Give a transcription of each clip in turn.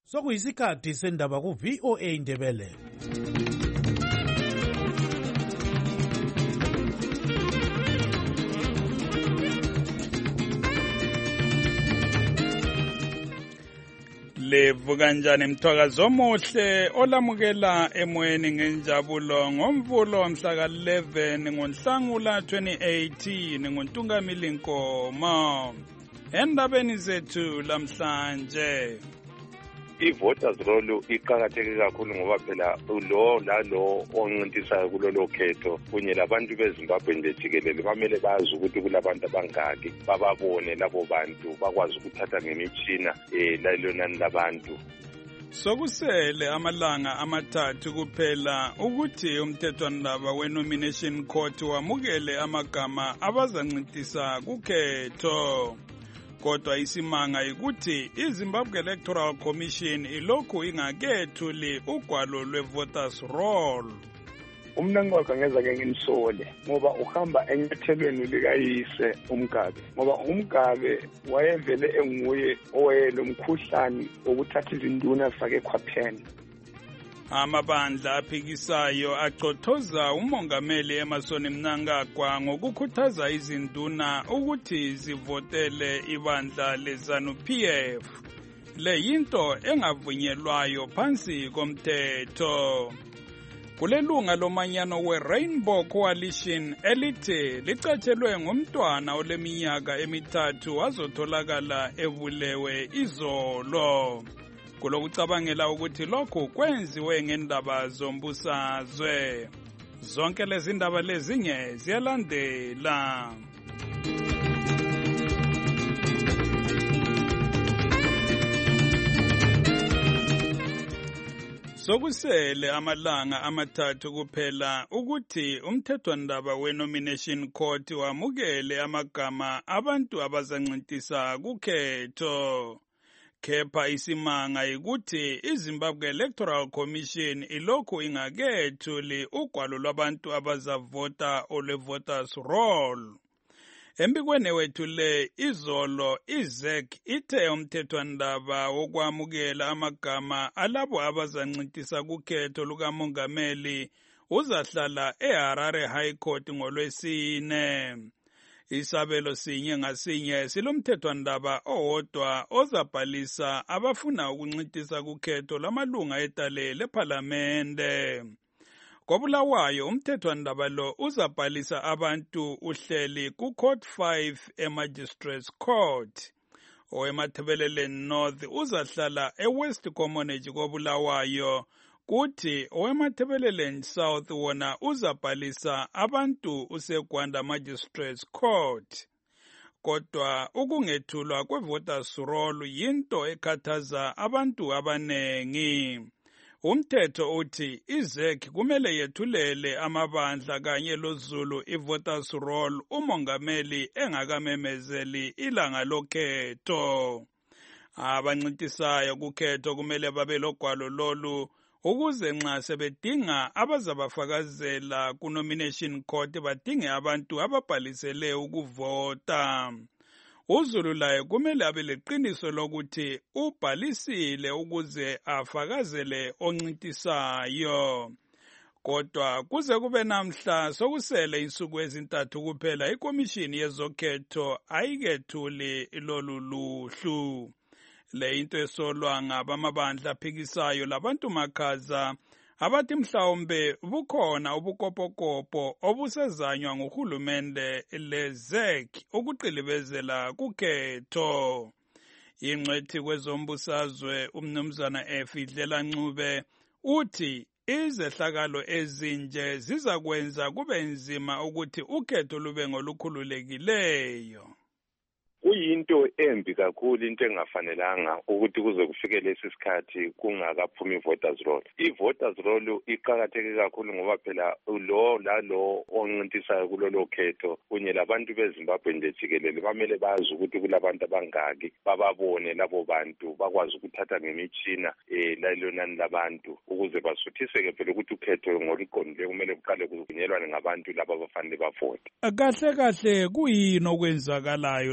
Sokuyisikhathi sendaba ku-VOA Indebele. Levu kanjani mthwakazo omuhle olamukela emoyeni ngenjabulo ngomvulo wamhla ka-11 ngoNhlangula 2018 ngoNtungamili Nkomo. Endabeni zethu lamhlanje, i-voters roll iqakatheke kakhulu ngoba phela lo oncintisayo kulolo khetho kunye labantu beZimbabwe nje jikelele bamele bazi ukuthi kulabantu abangaki, bababone labo bantu bakwazi ukuthatha ngemitshina lalelo nani labantu. sokusele amalanga amathathu kuphela ukuthi umthethwandaba we-nomination court wamukele amagama abazancintisa kukhetho. Kodwa isimanga ukuthi iZimbabwe Electoral Commission ilokhu ingakethuli ugwalo lwe-voters roll. Umnangagwa angeze nginisole ngoba uhamba enyathelweni likayise uMgabe, ngoba uMgabe wayevele enguye owayelo mkhuhlane okuthatha izinduna zifake ekhwapheni. Amabandla aphikisayo acothoza umongameli Emmerson Mnangagwa ngokukhuthaza izinduna ukuthi zivotele ibandla leZANU-PF. Le yinto engavunyelwayo phansi komthetho. Kulelunga lomanyano we-Rainbow Coalition elithi licatshelwe ngumntwana oleminyaka emithathu wazotholakala ebulewe izolo. Kulokucabangela ukuthi lokhu kwenziwe ngendaba zombusazwe. Zonke lezi ndaba lezinye ziyalandela. Sokusele amalanga amathathu kuphela ukuthi umthethwandaba we-nomination court wamukele amagama abantu abazancintisa kukhetho. Kepha isimanga ukuthi iZimbabwe Electoral Commission ilokhu ingakethuli ugwalo lwabantu abazavota olwe-voters roll. Embikweni wethu le izolo iZEC ithe umthethwandaba wokwamukela amagama alabo abazancintisa kukhetho lukamongameli uzahlala eHarare High Court ngoLwesine. Isabelo sinye ngasinye silomthethwandaba owodwa ozabhalisa abafuna ukuncintisa kukhetho lamalunga etale lephalamende. Kobulawayo umthethwandaba lo uzabhalisa abantu uhleli ku-Court 5 eMagistrates Court. Owemathebeleleni North uzahlala eWest Commonwealth kobulawayo. Kuthi owemathebeleleni South wona uzabhalisa abantu useGwanda Magistrates Court. Kodwa ukungethulwa kwe-voters roll yinto ekhathaza abantu abanengi. Umthetho uthi iZEC kumele yethulele amabandla kanye loZulu i-voters roll umongameli engakamemezeli ilanga lokhetho. Abancintisayo kukhetho kumele babe logwalo lolu ukuze nxa sebedinga abazabafakazela ku-nomination court badinge abantu ababhalisele ukuvota. uZulu laye kumele abe leqiniso lokuthi ubhalisile ukuze afakazele oncintisayo. Kodwa kuze kube namhla sokusele insuku ezintathu kuphela ikomishini yezokhetho ayikethuli lolu luhlu. Le into esolwa ngabamabandla aphikisayo labantu makhaza abathi mhlawumbe bukhona ubukopokopo obusezanywa nguhulumende leZEC ukuqilibezela kukhetho. Ingcwethi kwezombusazwe umnumzana Efidlela Ncube uthi izehlakalo ezinje zizakwenza kube nzima ukuthi ukhetho lube ngolukhululekileyo. Kuyinto embi kakhulu, into engafanelanga ukuthi kuze kufike lesi sikhathi kungakaphumi i-voters roll. I-voters roll iqakatheke kakhulu ngoba phela lo oncintisayo kulolo khetho kunye labantu beZimbabwe nje jikelele bamele bazi ukuthi kulabantu abangaki, bababone labo bantu bakwazi ukuthatha ngemitshina lalelo nani labantu ukuze basuthiseke phela ukuthi ukhetho ngoluqondile kumele kuqale kuvunyelwane ngabantu laba abafanele bavote. Kahle kahle kuyini okwenzakalayo lapha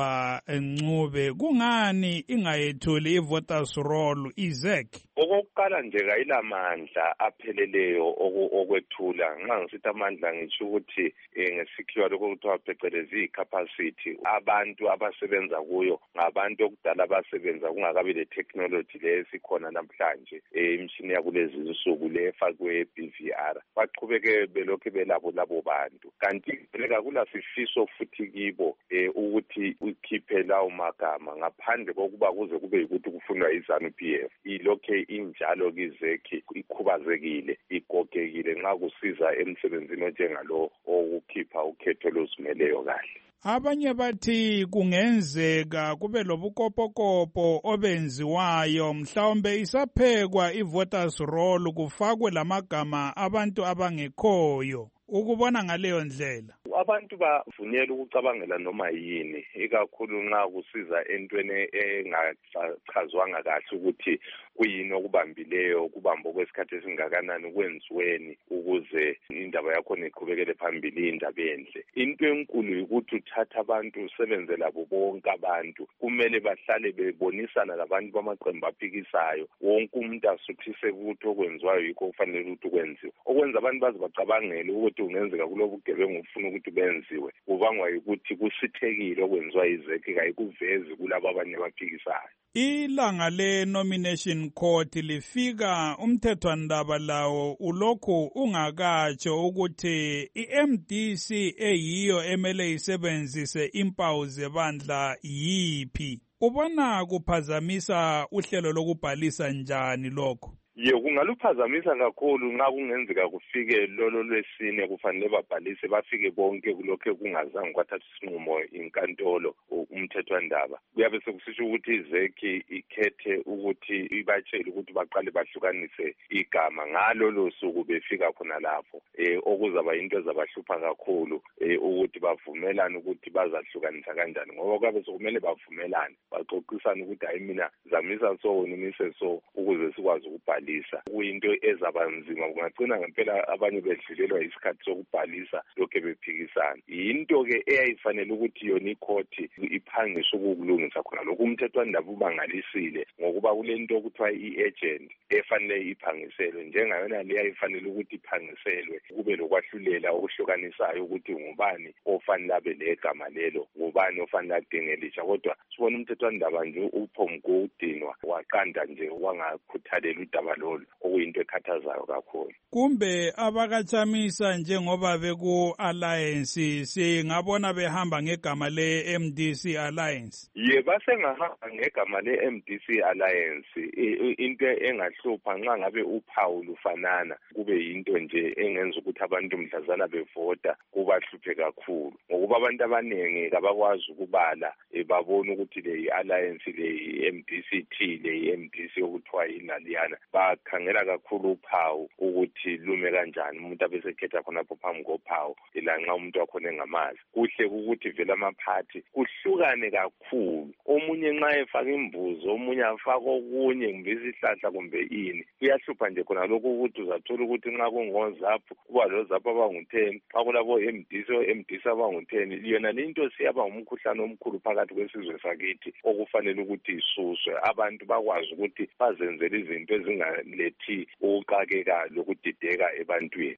Baba Ncube kungani ingayethuli i-voters roll iZEC? Okokuqala nje kayilamandla apheleleyo okwethula. Nxa ngisithi amandla ngisho ukuthi ngesikhiwa lokho kuthiwa phecelezi i-capacity. Abantu abasebenza kuyo ngabantu okudala abasebenza kungakabi le-technology le esikhona namhlanje, imishini yakulezi insuku le efakwe BVR. Baqhubeke belokhu belabo labo bantu. Kanti akula sifiso futhi kibo ukuthi ukhiphe lawo magama ngaphandle kokuba kuze kube ukuthi kufunwa iZANU-PF. Ilokhe injalo kizekhi ikhubazekile igogekile nxa kusiza emsebenzini onjengalo okukhipha ukhetho lozimeleyo kahle. Abanye bathi kungenzeka kube lobukopokopo obenziwayo mhlawumbe isaphekwa i-voters roll kufakwe lamagama abantu abangekhoyo. Ukubona ngaleyo ndlela abantu bavunyelwa ukucabangela noma yini, ikakhulu nxa kusiza entweni engachazwanga kahle ukuthi kuyini okubambileyo, kubamba kwesikhathi esingakanani, kwenziweni ukuze indaba yakhona iqhubekele phambili, indaba enhle. Into enkulu ukuthi uthatha abantu usebenze labo bonke abantu, kumele bahlale bebonisana labantu bamaqembu aphikisayo, wonke umuntu asuthise ukuthi okwenziwayo yikho kufanele ukuthi kwenziwe. Okwenza abantu baze bacabangele ukuthi kungenzeka kulobugebengu ufuna ukuthi benziwe, kubangwa ukuthi kusithekile okwenziwa iZEC kayikuvezi kulabo abanye abaphikisayo. Ilanga le-nomination court lifika umthethwandaba lawo ulokhu ungakatsho ukuthi i-MDC eyiyo emele isebenzise impawu zebandla yiphi. Ubona kuphazamisa uhlelo lokubhalisa njani lokho? Kungaluphazamisa kakhulu nxa kungenzeka kufike lolo lwesine kufanele babhalise bafike bonke kulokho kungazange kwathatha isinqumo inkantolo umthethwandaba. Kuyabe sekusisho ukuthi iZEC ikhethe ukuthi ibatshele ukuthi baqale bahlukanise igama ngalolo suku befika khona lapho, okuzaba into ezabahlupha kakhulu ukuthi bavumelane ukuthi bazahlukanisa kanjani, ngoba kuyabe sekumele bavumelane baxoxisane ukuthi hayi mina zamisa so nimise so ukuze sikwazi ukubhala. Kuyinto ezabanzima, kungagcina ngempela abanye bedlulelwa isikhathi sokubhalisa lokho bephikisana. Yinto ke eyayifanele ukuthi yona ikhoti iphangise ukukulungisa khona lokho. Umthethwandaba ubangalisile ngokuba kulento okuthiwa i-agent efanele iphangiselwe, njengayona leya ifanele ukuthi iphangiselwe kube lokwahlulela okuhlukanisayo ukuthi ngubani ofanele abe legama lelo, ngubani ofanele adingelisha. Kodwa sibona umthethwandaba nje uphomgo udinwa waqanda nje wangakhuthalela udaba lolo, okuyinto ekhathazayo kakhulu. Kumbe abakachamisa njengoba beku-alliance singabona behamba ngegama le-MDC Alliance? Basengahamba ngegama le-MDC Alliance. Into engahlupha nxa ngabe uphawu lufanana, kube yinto nje engenza ukuthi abantu mhlazana bevota kubahluphe kakhulu, ngokuba abantu abaningi kabakwazi ukubala babona ukuthi le i-alliance le i-MDC le i-MDC okuthiwa yinaliyana. Bakhangela kakhulu uphawu ukuthi lume kanjani, umuntu abesekhetha khonapho phambi kophawu lanxa umuntu wakhona engamazi. Kuhle ukuthi vele amaphathi kuhlukane kakhulu, omunye nxa efaka imbuzo omunye afaka okunye kumbe isihlahla kumbe ini. Kuyahlupha nje khona lokho ukuthi uzathola ukuthi nxa kungoZAPU kuba loZAPU abangu-10, xa kulabo MDC abangu-10. Yona lento siyaba ngumkhuhlane omkhulu phakathi kwesizwe sakithi okufanele ukuthi isuswe, abantu bakwazi ukuthi bazenzele izinto ezingalethi ukuqakeka lokudideka ebantwini.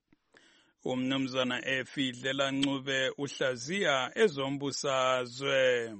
Umnumzana Efidlela Ncube uhlaziya ezombusazwe.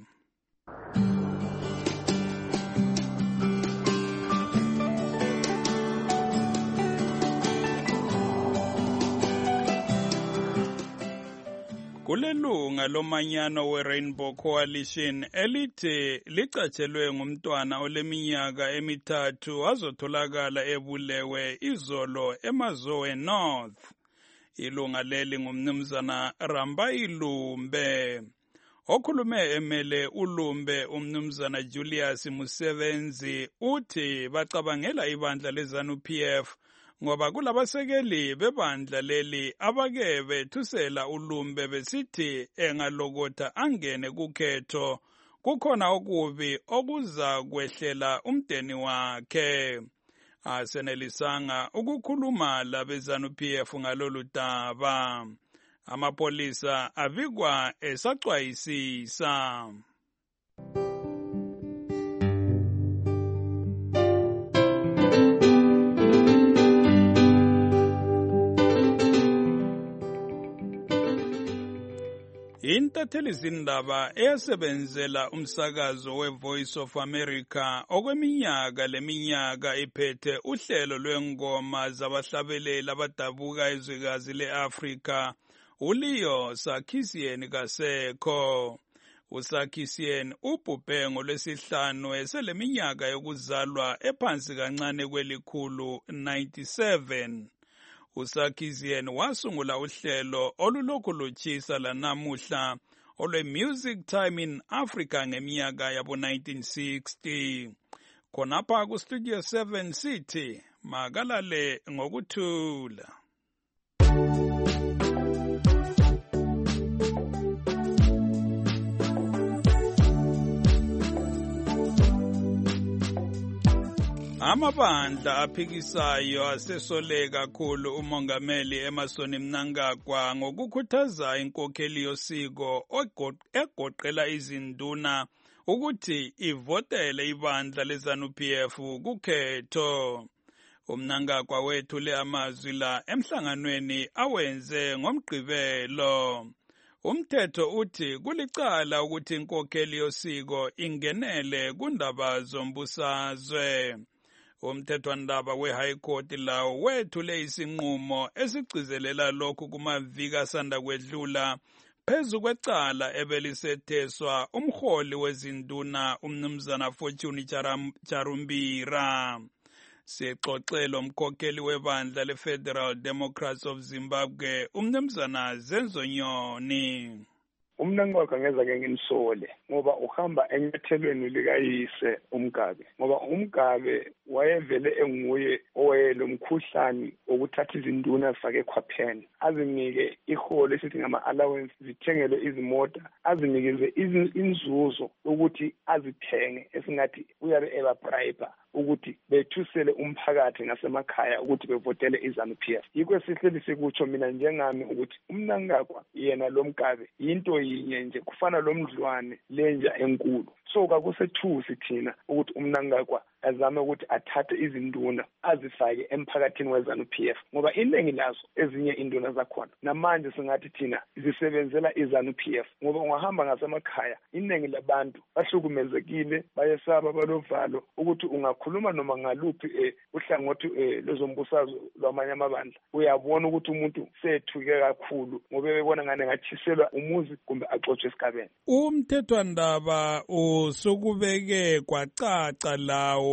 Kulelunga lomanyano we-Rainbow Coalition elithi licatshelwe ngumntwana oleminyaka emithathu wazotholakala ebulewe izolo eMazowe North. Ilunga leli ngumnumzana Rambai Lumbe. Okhulume emele uLumbe umnumzana Julius Musevenzi uthi bacabangela ibandla leZANU-PF ngoba kulabasekeli bebandla leli abake bethusela uLumbe besithi engalokotha angene kukhetho kukhona okubi okuza kwehlela umdeni wakhe. Asenelisanga ukukhuluma labeZANU-PF ngalolu daba. Amapolisa avikwa esaxwayisisa. umtatheli zindaba eyasebenzela umsakazo we-Voice of America okweminyaka leminyaka iphethe uhlelo lwengoma zabahlabeleli abadabuka ezwekazi le-Afrika, uLeo Sarkisian kasekho. uSarkisian ubhubhe ngolwesihlanu eseleminyaka yokuzalwa ephansi kancane kwelikhulu 97. uSarkisian wasungula uhlelo olulokhu lutshisa lanamuhla olwe-Music Time in Africa ngeminyaka yabo-1960. Khonapha kuStudio 7 sithi makalale ngokuthula. Amabandla aphikisayo asesole kakhulu umongameli Emmerson Mnangagwa ngokukhuthaza inkokheli yosiko egoqela izinduna ukuthi ivotele ibandla leZANU-PF kukhetho. uMnangagwa wethule amazwi la emhlanganweni awenze ngomgqibelo. Umthetho uthi kulicala ukuthi inkokheli yosiko ingenele kundaba zombusazwe. Umthethwandaba we-High Court lawo wethule isinqumo esigcizelela lokhu kumaviki asanda kwedlula phezu kwecala ebelisetheswa umholi wezinduna umnumzana Fortune Charumbira. Sixoxela umkhokheli webandla le-Federal Democrats of Zimbabwe umnumzana Zenzo Nyoni. Umnangagwa ngezake ngimsole ngoba uhamba enyathelweni likayise uMgabe, ngoba uMgabe wayevele enguye owelo mkhuhlane okuthatha izinduna zifake ekhwapheni, azinike iholo esithi ngama-allowance, zithengelwe izimota, azinikeze inzuzo ukuthi azithenge esingathi uyabe ebabribe ukuthi bethusele umphakathi ngasemakhaya ukuthi bevotele iZANU-PF. Yikho esihleli sikutsho mina njengami ukuthi uMnangagwa yena lo Mgabe yinto yinye nje, kufana lo mdlwane lenja enkulu. So kakusethusi thina ukuthi uMnangagwa azame ukuthi athathe izinduna azifake emphakathini weZANU-PF, ngoba iningi lazo ezinye induna zakhona namanje singathi thina zisebenzela iZANU-PF, ngoba ungahamba ngasemakhaya iningi labantu bahlukumezekile, bayesaba, balovalo ukuthi ungakhuluma noma ngaluphi uhlangothi lezombusazwe lwamanye amabandla, uyabona ukuthi umuntu sethuke kakhulu ngoba bebona ngane ngatshiselwa umuzi kumbe axotshwe esigabeni. Umthethwandaba usukubeke kwacaca lawo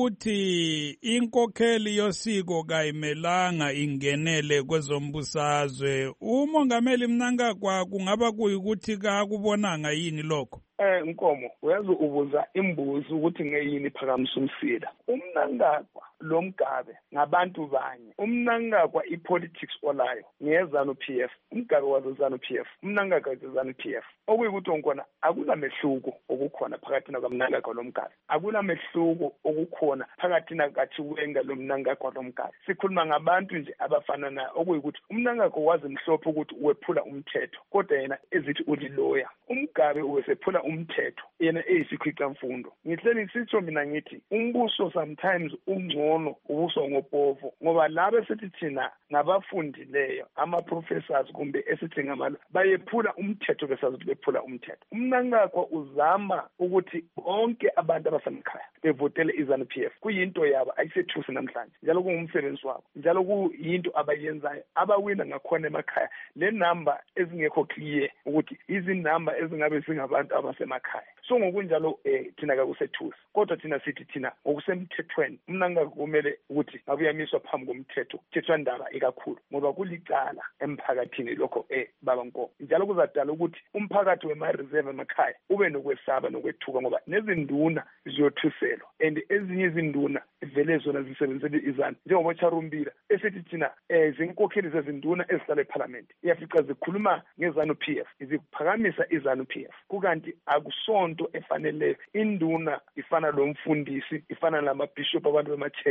ukuthi inkokheli yosiko kayimelanga ingenele kwezombusazwe. Umongameli Mnangagwa kungaba kuyikuthi kakubonanga yini lokho? Nkomo, uyazi ubuza imbuzi ukuthi ngeyini phakamisa umsila. uMnangagwa lo Mgabe ngabantu banye. uMnangagwa ipolitics olayo ngeZANU-PF, uMgabe wazeZANU-PF, uMnangagwa wazeZANU-PF. Okuyikuthi onkona akulamehluko okukhona phakathi kaMnangagwa lo Mgabe, akulamehluko okukhona phakathi kaThiwenga lo Mnangagwa lo Mgabe. Sikhuluma ngabantu nje abafana naye, okuyikuthi uMnangagwa wazi mhlophe ukuthi uwephula umthetho kodwa yena ezithi uliloya. uMgabe uwesephula umthetho yena eyisikhwicamfundo. Ngihleli sitsho mina ngithi umbuso sometimes ungcono ubuso ngopovo, ngoba laba esithi thina ngabafundileyo ama-professors kumbe esithi ngamalo bayephula umthetho besazi ukuthi bephula umthetho. uMnangagwa uzama ukuthi bonke abantu abasemakhaya bevotele iZANU-PF. Kuyinto yabo, ayisethusi namhlanje, njalo kungumsebenzi wabo, njalo kuyinto abayenzayo, abawina ngakhona emakhaya. Le number ezingekho clear ukuthi izinamba ezingabe zingabantu abasemakhaya. So ngokunjalo thina kakusethusi, kodwa thina sithi thina ngokusemthethweni uMnangagwa kumele ukuthi ngabuyamiswa phambi komthetho, umthethwandaba ikakhulu, ngoba kulicala emphakathini lokho baba Nkomo. Njalo kuzadala ukuthi umphakathi wema-reserve emakhaya ube nokwesaba nokwethuka, ngoba nezinduna ziyothuselwa and ezinye izinduna vele zona zisebenzele iZANU, njengoba Charumbira esithi thina zinkokheli zezinduna ezihlala eParliament, iyafica zikhuluma ngeZANU-PF, ziphakamisa iZANU-PF, kukanti akusonto efanele. Induna ifana lo mfundisi, ifana namabishop, abantu bemachechi,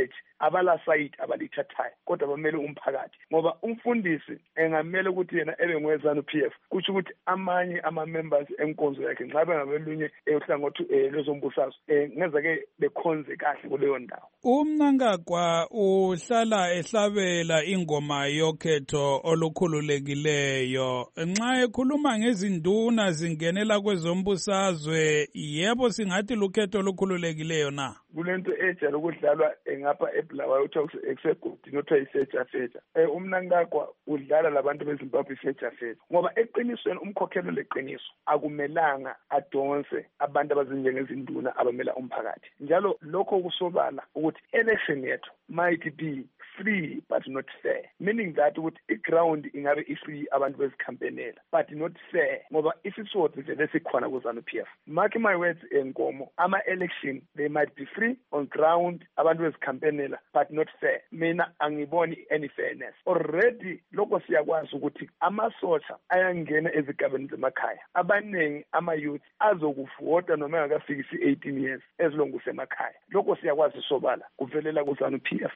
church abala site abalithathayo kodwa bamele umphakathi, ngoba umfundisi engamele ukuthi yena ebe ngwezanu PF kusho ukuthi amanye ama-members enkonzo yakhe nxa bengabelunye uhlangothi lwezombusazwe ngeze-ke bekhonze kahle kuleyo ndawo. UMnangagwa uhlala ehlabela ingoma yokhetho olukhululekileyo. Nxa ekhuluma ngezinduna zingenela kwezombusazwe, yebo singathi lukhetho olukhululekileyo na? Kulento ejala ukudlalwa ngapha eBulawayo kuthiwa ekusegudini othiwa yifeja. UMnangagwa udlala labantu beZimbabwe ifeja ngoba eqinisweni umkhokheli leqiniso akumelanga adonse abantu abazinjengezinduna abamela umphakathi. Njalo lokho kusobala ukuthi election yethu might be free but not fair, meaning that ukuthi iground ingabe ifree abantu bezikhampenela but not fair, ngoba isisodwa vele sikhona kuZANU PF. Mark my words, enkomo ama-election they might be free on ground abantu bezikhampenela but not fair. Mina angiboni any fairness. Already lokho siyakwazi ukuthi amasosha ayangena ezigabeni zemakhaya, abaningi ama-youth azokuvota noma engakafikisi 18 years as long usemakhaya. Lokho siyakwazi sobala kuvelela kuZANU PF.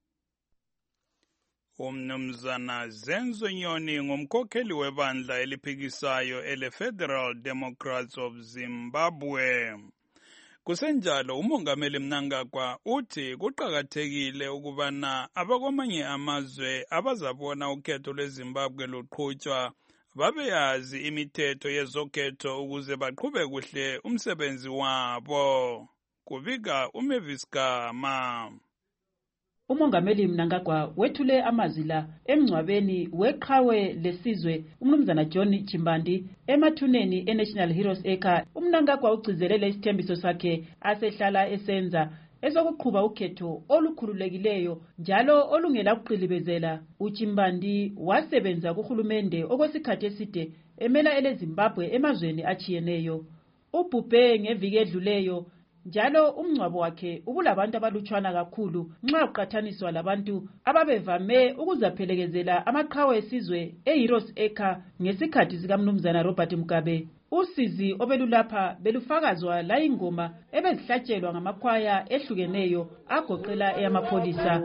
UMnumzana Zenzo Nyoni ngumkhokheli webandla eliphikisayo ele-Federal Democrats of Zimbabwe. Kusenjalo uMongameli Mnangagwa uthi kuqakathekile ukubana abakwamanye amazwe abazabona ukhetho lweZimbabwe luqhutshwa babeyazi imithetho yezokhetho ukuze baqhube kuhle umsebenzi wabo. Kubika uMavis Gama. UMongameli Mnangagwa wethule amazwi la emngcwabeni weqhawe lesizwe uMnumzana John Chimbandi emathuneni eNational Heroes Acre. UMnangagwa ugcizelele isithembiso sakhe asehlala esenza esokuqhuba ukhetho olukhululekileyo njalo olungela kuqilibezela. uChimbandi wasebenza kuhulumende okwesikhathi eside emela eleZimbabwe emazweni achiyeneyo. Ubhubhe ngeviki edluleyo njalo umngcwabo wakhe ubulabantu abalutshwana kakhulu nxa uqathaniswa labantu ababevame ukuzaphelekezela amaqhawe esizwe eHeroes Acre ngesikhathi sikaMnumzana Robert Mugabe. Usizi obelulapha belufakazwa la ingoma ebezihlatshelwa ngamakhwaya ehlukeneyo agoqela eyamapholisa.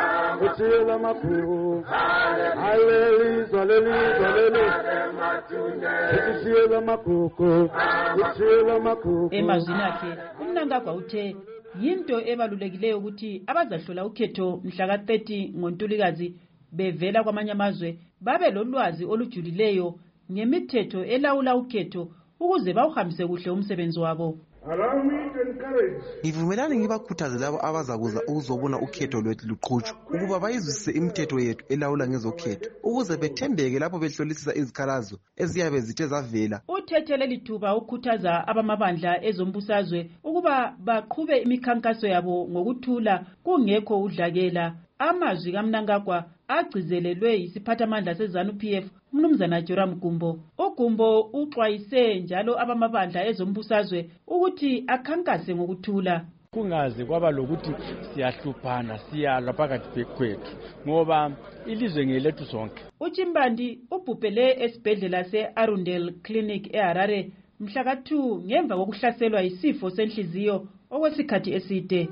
Emazwini akhe uMnangagwa uthe yinto ebalulekileyo ukuthi abazahlola ukhetho mhla ka-30 ngoNtulikazi bevela kwamanye amazwe babe lolwazi olujulileyo ngemithetho elawula ukhetho ukuze bawuhambise kuhle umsebenzi wabo. Ngivumelani ngibakhuthaze labo abazakuza ukuzobona ukhetho lwethu luqhutshwa ukuba bayizwisise imithetho yethu elawula ngezokhetho ukuze bethembeke lapho behlolisisa izikhalazo eziyabe zithe zavela. Uthethele lithuba ukhuthaza abamabandla ezombusazwe ukuba baqhube imikhankaso yabo ngokuthula kungekho udlakela. Amazwi kaMnangagwa agcizelelwe yisiphathamandla seZANU PF uMnumzana Joram Gumbo. uGumbo uxwayise njalo abamabandla ezombusazwe ukuthi akhankase ngokuthula. Kungaze kwaba lokuthi siyahluphana siyalwa phakathi kwethu ngoba ilizwe ngelethu sonke. uChimbandi ubhubhele esibhedlela se-Arundel Clinic eHarare mhla ka-2 ngemva kokuhlaselwa yisifo senhliziyo okwesikhathi eside.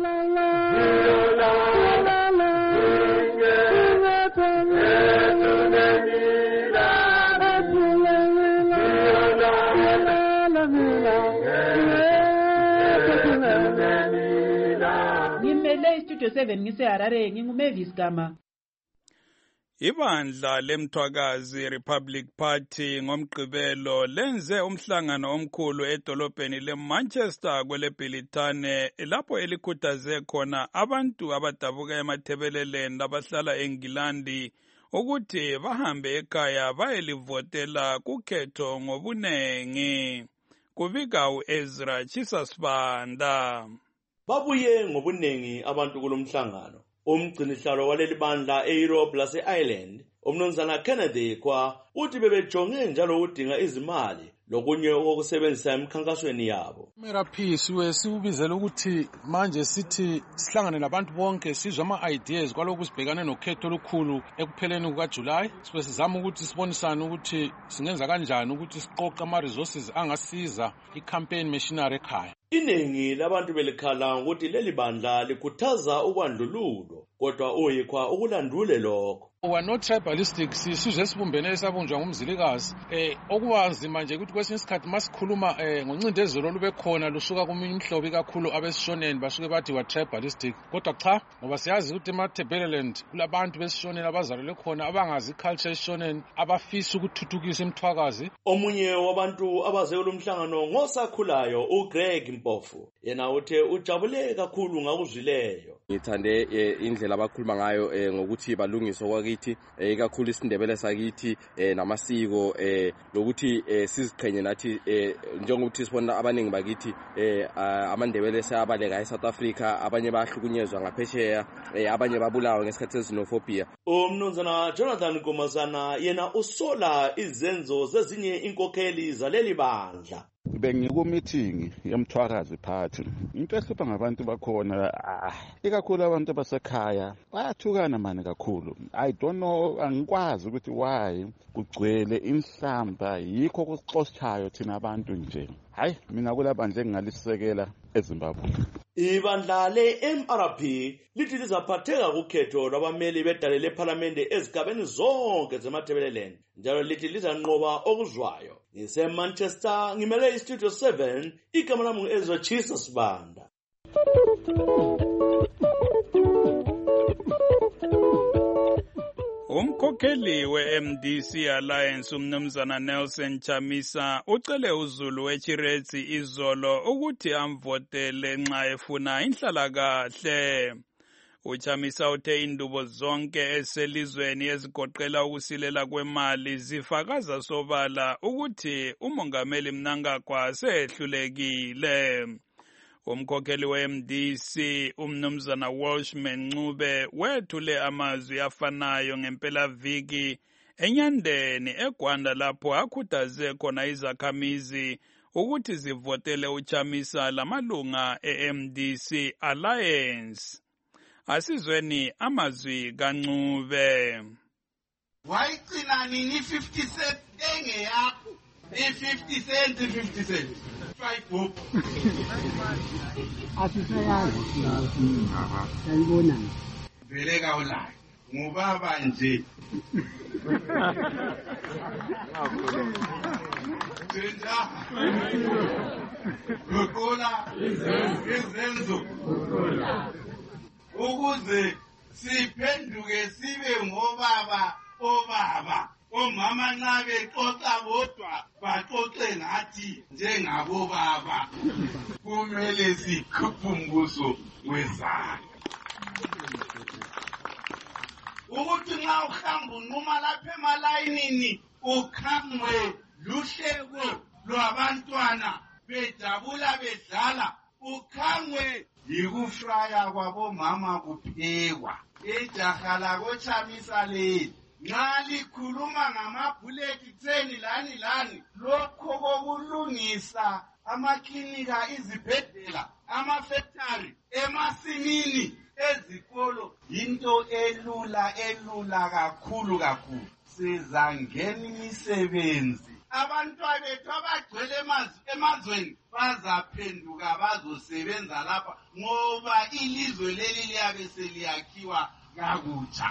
Ngimele istudio 7 ngiseHarare nginguMavis Gama. Ibandla lemthwakazi Republic Party ngomgqibelo lenze umhlangano omkhulu edolobheni leManchester kweleBhilitane lapho elikhuthaze khona abantu abadabuka emathebeleleni abahlala eNgilandi ukuthi bahambe ekhaya bayelivotela kukhetho ngobunengi. Kubika uEzra Chisasibanda. Babuye ngobunengi abantu kulomhlangano. Umgcinihlalo waleli bandla eEurope lase-Ireland, uMnumzana Kennedy kwa uthi bebejonge njalo udinga izimali lokunye okusebenzisa emkhankasweni yabo. Mera siwe siubizela ukuthi manje sithi sihlangane labantu bonke sizwe ama-ideas kwalokhu sibhekane nokhetho olukhulu ekupheleni kukaJulayi. Sibe sizama ukuthi sibonisane ukuthi singenza kanjani ukuthi siqoqe ama-resources angasiza i-campaign machinery ekhaya. Iningi labantu belikhala ukuthi leli bandla likhuthaza ubandlululo, kodwa uyikhwa ukulandule lokho. We are not tribalistic, sisizwe esibumbene esabunjwa ngumzilikazi. Okuba nzima nje ukuthi kwesinye isikhathi masikhuluma ngoncindezelo olube khona lusuka kuminye imihlobo ikakhulu abesishoneni basuke bathi wa tribalistic. Kodwa cha, ngoba siyazi ukuthi eMatabeleland kulabantu besishoneni abazalelwe khona abangazi iculture esishoneni abafisa ukuthuthukisa imthwakazi. Omunye wabantu abaze kulomhlangano ngosakhulayo uGreg Mpofu yena uthe ujabule kakhulu ngakuzwileyo. Ngithande indlela abakhuluma ngayo ngokuthi balungiswe kwakithi ikakhulu isindebele sakithi namasiko lokuthi siziqhenye nathi njengokuthi sibona abaningi bakithi amandebele seyabaleka eSouth Africa, abanye bahlukunyezwa ngaphesheya, abanye babulawa ngesikhathi sezinophobia. Umnumzana Jonathan Komazana yena usola izenzo zezinye inkokheli zaleli bandla. Bengiku-meeting yomthwakazi party. Into ehlupha ngabantu bakhona ikakhulu abantu abasekhaya bayathukana manje kakhulu. I don't know, angikwazi ukuthi why kugcwele inhlamba yikho kusixoshayo thina abantu nje. Hayi mina kulabandla engingalisekela eZimbabwe. Ibandla le-MRP lithi lizaphatheka kukhetho lwabameli bedale lephalamende ezigabeni zonke zeMatabeleland, njalo lithi lizanqoba okuzwayo. NgiseManchester ngimele iStudio 7, igama lami ngu-Ezra Chisa Sibanda. Umkhokheli we-MDC Alliance umnumzana Nelson Chamisa ucele uZulu weChiretsi izolo ukuthi amvotele nxa efuna inhlalakahle. UChamisa uthe indubo zonke eselizweni ezigoqela ukusilela kwemali zifakaza sobala ukuthi umongameli Mnangagwa sehlulekile. Umkhokheli we-MDC umnumzana Walshman Ncube wethule amazwi afanayo ngempelaviki enyandeni eGwanda lapho akhuthaze khona izakhamizi ukuthi zivotele uChamisa lamalunga e-MDC Alliance. Asizweni amazwi kaNcube. Wayigcina nini 50 cent engeyakho? 50 cent. Facebook. Asisayazi sanibona. Vele kaula. Ngubaba nje. Tenda. Ukula izenzo. Ukuze siphenduke sibe ngobaba obaba. Omama nxa bexoxa bodwa baxoxe ngathi njengabo baba. Kumele sikhuphe umbuso wezandla. Ukuthi nxa uhamba unquma lapha emalayinini ukhangwe luhleko lwabantwana bejabula bedlala, ukhangwe yikufraya kwabomama kuphekwa. Ijaha lakoChamisa leli nxa likhuluma ngamabhuleti tseni lani lokho kokulungisa amaklinika, izibhedlela, amafactory, emasimini, ezikolo into elula kakhulu. Sizangena imisebenzi. Abantwana bethu abagcwele emazweni bazaphenduka bazosebenza lapha ngoba ilizwe leli liyabe seliyakhiwa kakutsha.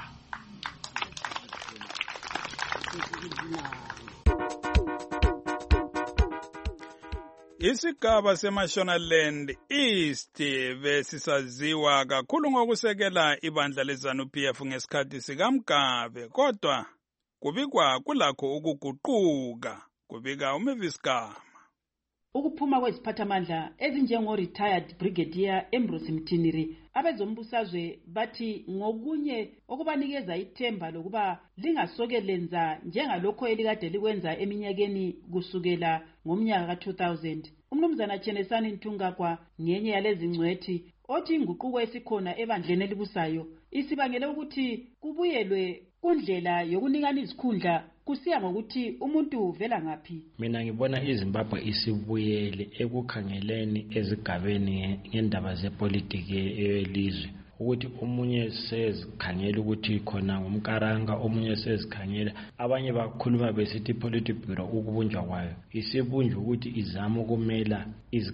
Isigaba seMashonaland East besisaziwa kakhulu ngokusekela ibandla leZANU-PF ngesikhathi sikaMgabe, kodwa kubikwa kulakho ukuguquka, kubika uMavis Gama. Ukuphuma kweziphathamandla ezinjengo-retired brigadier Ambrose Mtiniri abezombusazwe bathi ngokunye okubanikeza ithemba lokuba lingasokelenza njengalokho elikade likwenza eminyakeni kusukela ngomnyaka ka-2000. Umnumzana Chenesani Ntungagwa ngenye yalezi ngcwethi othi inguquko esikhona ebandleni elibusayo isibangele ukuthi kubuyelwe kundlela yokunikana izikhundla kusiya ngokuthi umuntu uvela ngaphi. Mina ngibona iZimbabwe isibuyele ekukhangeleni ezigabeni ngendaba zepolitiki elizwe, ukuthi omunye sezikhangela ukuthi khona ngumkaranga, omunye sezikhangela, abanye bakhuluma besithi political bureau ukubunjwa kwayo isibunjwa ukuthi izama ukumela izigaba.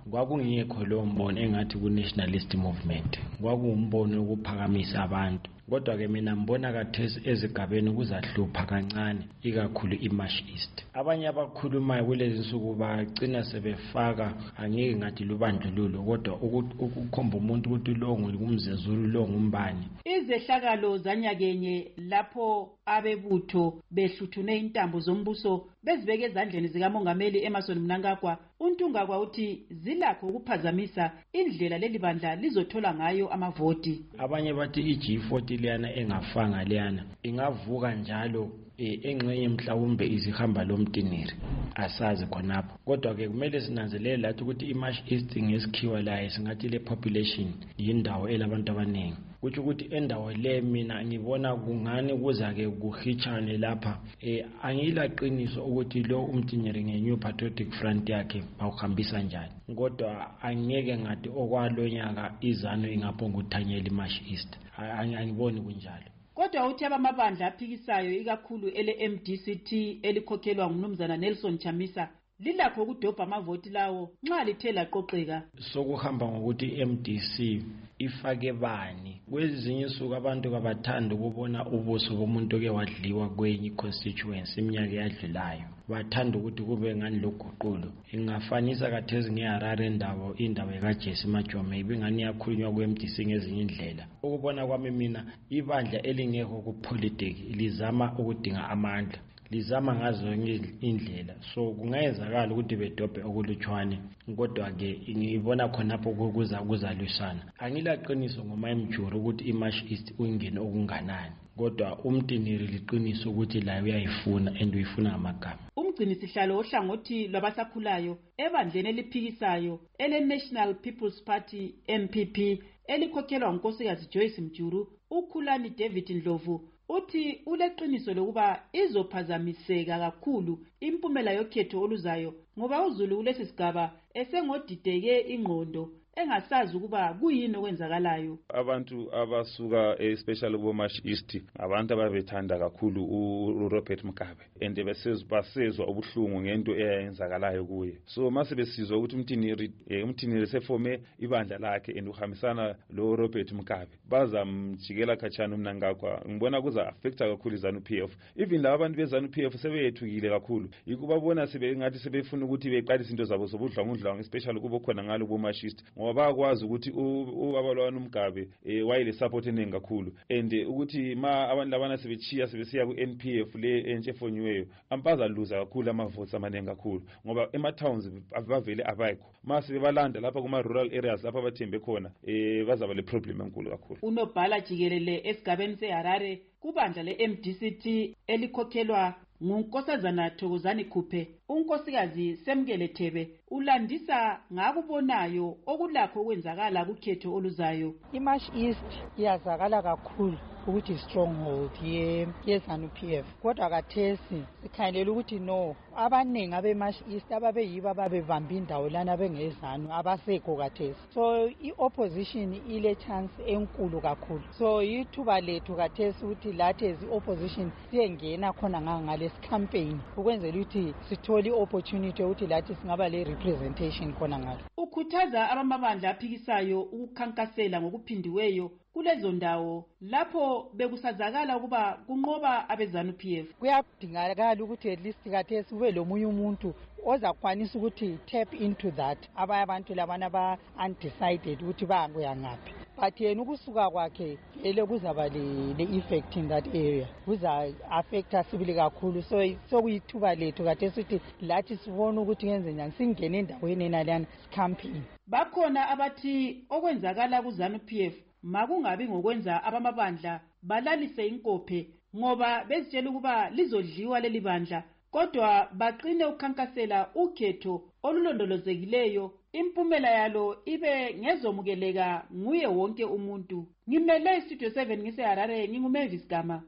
kwakungekho lo mbono engathi ku-nationalist movement, kwakuwumbono wokuphakamisa abantu. Kodwa-ke mina mbona kathesi ezigabeni kuzahlupha kancane, ikakhulu iMarsh East. Abanye abakhulumayo kulezi nsuku bagcina sebefaka angeke ngathi lubandlululo, kodwa ukukhomba umuntu ukuthi lo ngumzezulu, lo ngumbani. Izehlakalo zanyakenye lapho abebutho behluthune intambo zombuso bezibeke ezandleni zikamongameli Emmerson Mnangagwa, uNtungagwa uthi zilakho ukuphazamisa indlela leli bandla lizothola ngayo amavoti. Abanye bathi iG40 liyana engafanga liyana ingavuka njalo engxenye mhlawumbe izihamba lomtiniri, asazi khonapho. Kodwa-ke kumele sinanzelele lathi ukuthi iMarsh East ngesikhiwa layo singathi le population yindawo elabantu abaningi. Kuthi ukuthi endawo le mina ngibona kungani kuza-ke kuhitshane lapha. Angilaqiniso ukuthi lo umtiniri nge-New Patriotic Front yakhe bawuhambisa njani. Kodwa angeke ngathi okwalo nyaka izano ingaphonga ukuthanyela iMarsh East. Angiboni kunjalo. Kodwa uthi abamabandla aphikisayo ikakhulu ele-MDCT elikhokhelwa ngumnumzana Nelson Chamisa lilakho ukudobha amavoti lawo nxa lithe laqoqeka. Sokuhamba ngokuthi MDC ifake bani. Kwezinye insuku abantu kabathanda ukubona ubuso bomuntu oke wadliwa kwenye constituency iminyaka eyadlulayo. Bathanda ukuthi kube ngani loguqulo. Ingafanisa kathezi ngeHarare indaba kaJesse Majome ibingani yakhulunywa kweMDC ngezinye indlela. Ukubona kwami mina ibandla elingekho kupolitiki lizama ukudinga amandla, lizama ngazo indlela. So kungayenzakala ukuthi bedobhe okulutshwane, kodwa-ke ngibona khonapho kuzalwisana. Angilaqiniso ngoma emjuru ukuthi iMarsh East uyingene okunganani, kodwa umtiniri liqiniso ukuthi layo uyayifuna and uyifuna ngamagama. Umgcini sihlalo ohlangothi lwabasakhulayo ebandleni eliphikisayo ele-National People's Party MPP elikhokhelwa ngunkosikazi Joyce Mjuru, uKhulani David Ndlovu, uthi uleqiniso lokuba izophazamiseka kakhulu impumela yokhetho oluzayo ngoba uZulu kulesi sigaba esengodideke ingqondo engasazi ukuba kuyini okwenzakalayo. Abantu abasuka especially kuMarsh East abantu ababethanda kakhulu uRobert Mugabe and basezwa ubuhlungu ngento eyenzakalayo kuye. So mase besizwa ukuthi umtiniri sefome ibandla lakhe and uhambisana lo Robert Mugabe, bazamjikela khatshana uMnangagwa. Ngibona kuza affecta kakhulu iZANU-PF. Even laba abantu beZANU-PF sebeyethukile kakhulu, yikubabona ngathi sebefuna ukuthi beqalise into zabo zobudlwangudlwangu especially kubo khona ngalo kuMarsh East, ngoba bakwazi ukuthi ubaba lwana uMgabe wayile support eningi kakhulu, and ukuthi abantu labana sebechiya sebesiya ku-NPF le entshefonyweyo ampaza luza kakhulu amavotes amaningi kakhulu, ngoba ema-towns bavele abekho. Mase bebalanda lapha kuma-rural areas lapha abathembe khona bazaba le problem enkulu kakhulu. Unobhala jikelele esigabeni seHarare kubandla le-MDCT elikhokhelwa ngunkosazana Thokozani Khuphe, unkosikazi Semkele Thebe ulandisa ngakubonayo okulakho kwenzakala kukhetho oluzayo. iMarsh East iyazakala kakhulu ukuthi stronghold yeZANU-PF, kodwa kathesi sikhangelela ukuthi no, abaningi abeMarsh East ababeyibo ababevamba indawo lana bengezanu abasekho kathesi. So i-opposition ile chance enkulu kakhulu. So ithuba lethu kathesi ukuthi lathi as i-opposition siyengena khona ngalesi campaign ukwenzela ukuthi sithole i-opportunity ukuthi lathi singaba le representation khona ngalo. Ukhuthaza abamabandla aphikisayo ukukhankasela ngokuphindiweyo kulezo ndawo lapho bekusazakala ukuba kunqoba abeZANU-PF. Kuyadingakala ukuthi at least kathesi kube lomunye umuntu ozakwanisa ukuthi tap into that abanye abantu labana aba-undecided ukuthi bakuya ngaphi, but yena ukusuka kwakhe ele kuzaba le-effect in that area, kuza-affecta sibili kakhulu. So kuyithuba lethu kathesi ukuthi lathi sibone ukuthi ngenze njani singene endaweni enaliyana campaign. Bakhona abathi okwenzakala kuZANU-PF makungabi ngokwenza abamabandla balalise inkophe ngoba bezitshela ukuba lizodliwa leli bandla, kodwa baqine ukhankasela ukhetho olulondolozekileyo, impumela yalo ibe ngezomukeleka nguye wonke umuntu. Ngimele iStudio 7 ngiseHarare, nginguMavis Gama.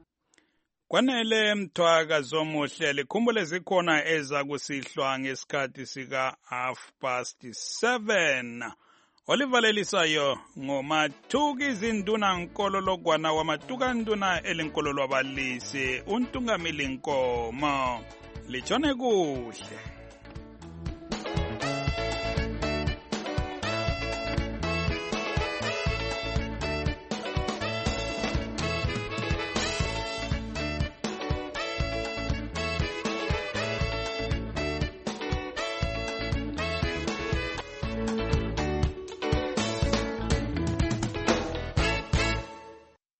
Kwanele Mthwaka Zomuhle, likhumbule zikhona eza kusihlwa ngesikhathi sika 7:30. Olivalelisayo ngomathuki zinduna nkololokwana wamatuka nduna elinkololwa balisi untungamili nkomo. Lichone kuhle.